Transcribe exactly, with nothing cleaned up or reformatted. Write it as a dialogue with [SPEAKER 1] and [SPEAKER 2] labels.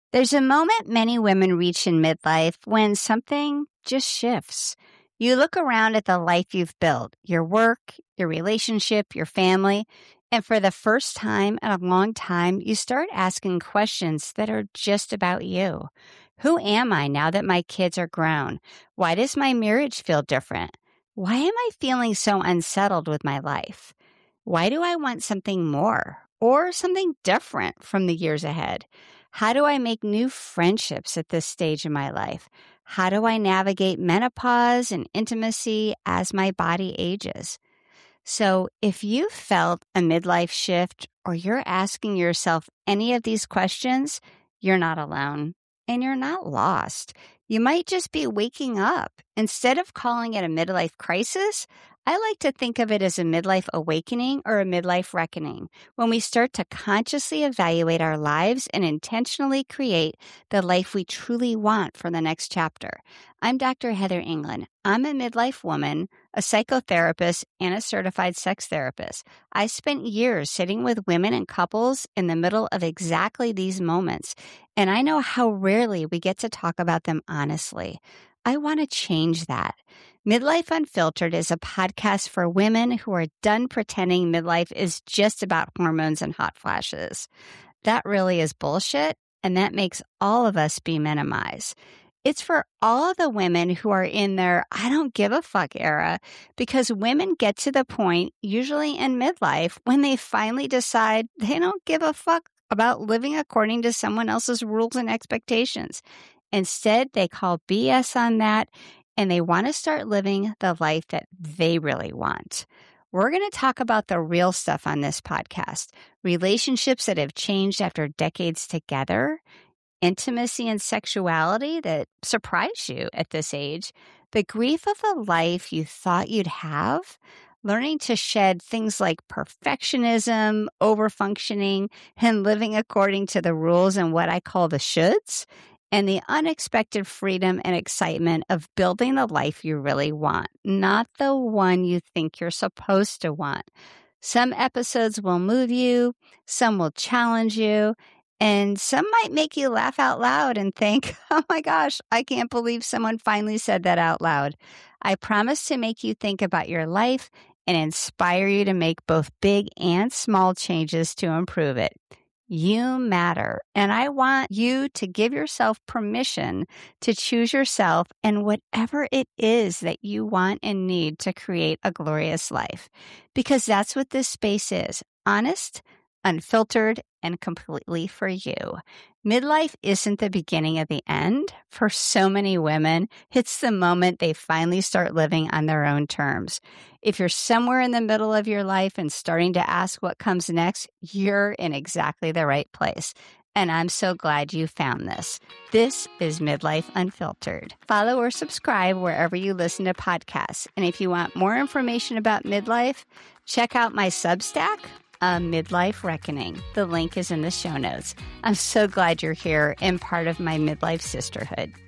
[SPEAKER 1] There's a moment many women reach in midlife when something just shifts. You look around at the life you've built, your work, your relationship, your family, and for the first time in a long time, you start asking questions that are just about you. Who am I now that my kids are grown? Why does my marriage feel different? Why am I feeling so unsettled with my life? Why do I want something more or something different from the years ahead? How do I make new friendships at this stage in my life? How do I navigate menopause and intimacy as my body ages? So if you felt a midlife shift or you're asking yourself any of these questions, you're not alone and you're not lost. You might just be waking up. Instead of calling it a midlife crisis, I like to think of it as a midlife awakening or a midlife reckoning, when we start to consciously evaluate our lives and intentionally create the life we truly want for the next chapter. I'm Doctor Heather England. I'm a midlife woman, a psychotherapist, and a certified sex therapist. I spent years sitting with women and couples in the middle of exactly these moments, and I know how rarely we get to talk about them honestly. I want to change that. Midlife Unfiltered is a podcast for women who are done pretending midlife is just about hormones and hot flashes. That really is bullshit, and that makes all of us be minimized. It's for all of the women who are in their I don't give a fuck era, because women get to the point, usually in midlife, when they finally decide they don't give a fuck about living according to someone else's rules and expectations. Instead, they call B S on that, and they want to start living the life that they really want. We're going to talk about the real stuff on this podcast: relationships that have changed after decades together, intimacy and sexuality that surprise you at this age, the grief of a life you thought you'd have, learning to shed things like perfectionism, overfunctioning, and living according to the rules and what I call the shoulds, and the unexpected freedom and excitement of building the life you really want, not the one you think you're supposed to want. Some episodes will move you, some will challenge you, and some might make you laugh out loud and think, oh my gosh, I can't believe someone finally said that out loud. I promise to make you think about your life and inspire you to make both big and small changes to improve it. You matter, and I want you to give yourself permission to choose yourself and whatever it is that you want and need to create a glorious life. Because that's what this space is: honest, unfiltered, and completely for you. Midlife isn't the beginning of the end. For so many women, it's the moment they finally start living on their own terms. If you're somewhere in the middle of your life and starting to ask what comes next, you're in exactly the right place. And I'm so glad you found this. This is Midlife Unfiltered. Follow or subscribe wherever you listen to podcasts. And if you want more information about midlife, check out my Substack, A Midlife Reckoning. The link is in the show notes. I'm so glad you're here and part of my midlife sisterhood.